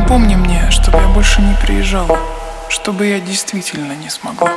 напомни мне, чтобы я больше не приезжала, чтобы я действительно не смогла.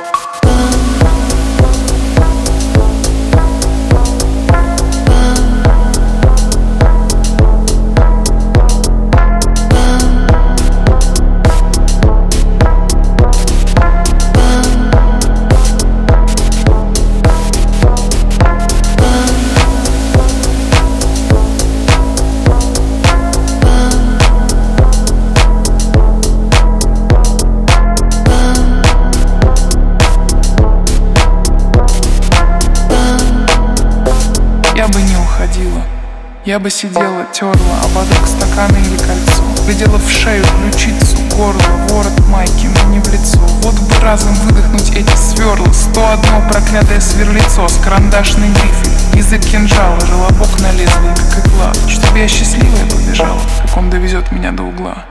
Я бы не уходила, я бы сидела, терла ободок стакана или кольцо, глядела в шею, ключицу, горло, ворот майки, но не в лицо. Вот бы разом выдохнуть эти сверла, 101 проклятое сверлицо с карандашной грифель, язык кинжала, желобок на лезвие, как игла, чтобы я счастливая побежала, как он довезет меня до угла.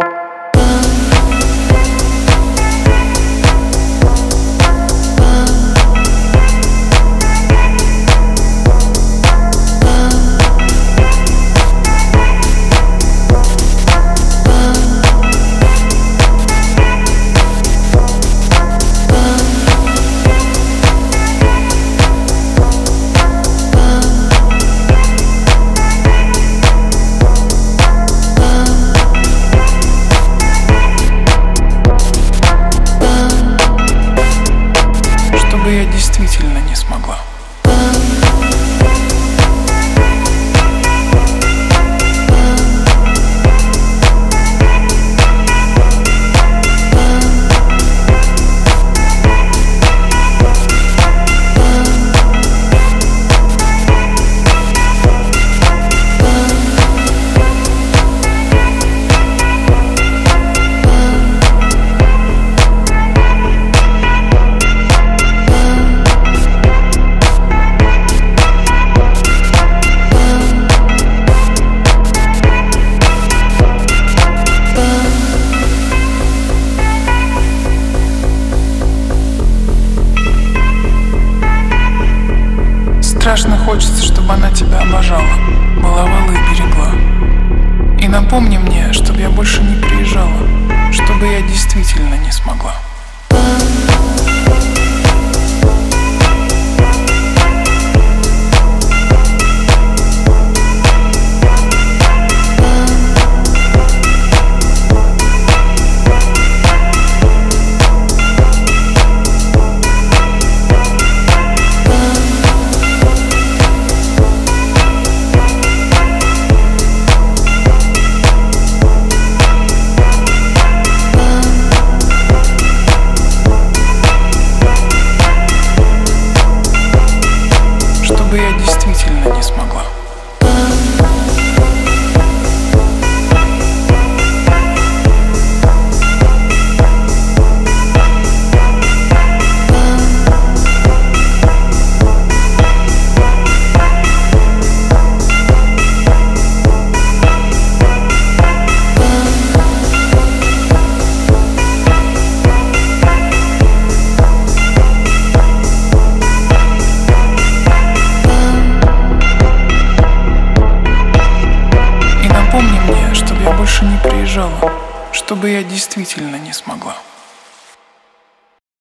Я действительно не смогла. Страшно хочется, чтобы она тебя обожала, баловала и берегла. И напомни мне, чтобы я больше не приезжала, чтобы я действительно не смогла. Чтобы я действительно не смогла. Напомни мне, чтобы я больше не приезжала, чтобы я действительно не смогла.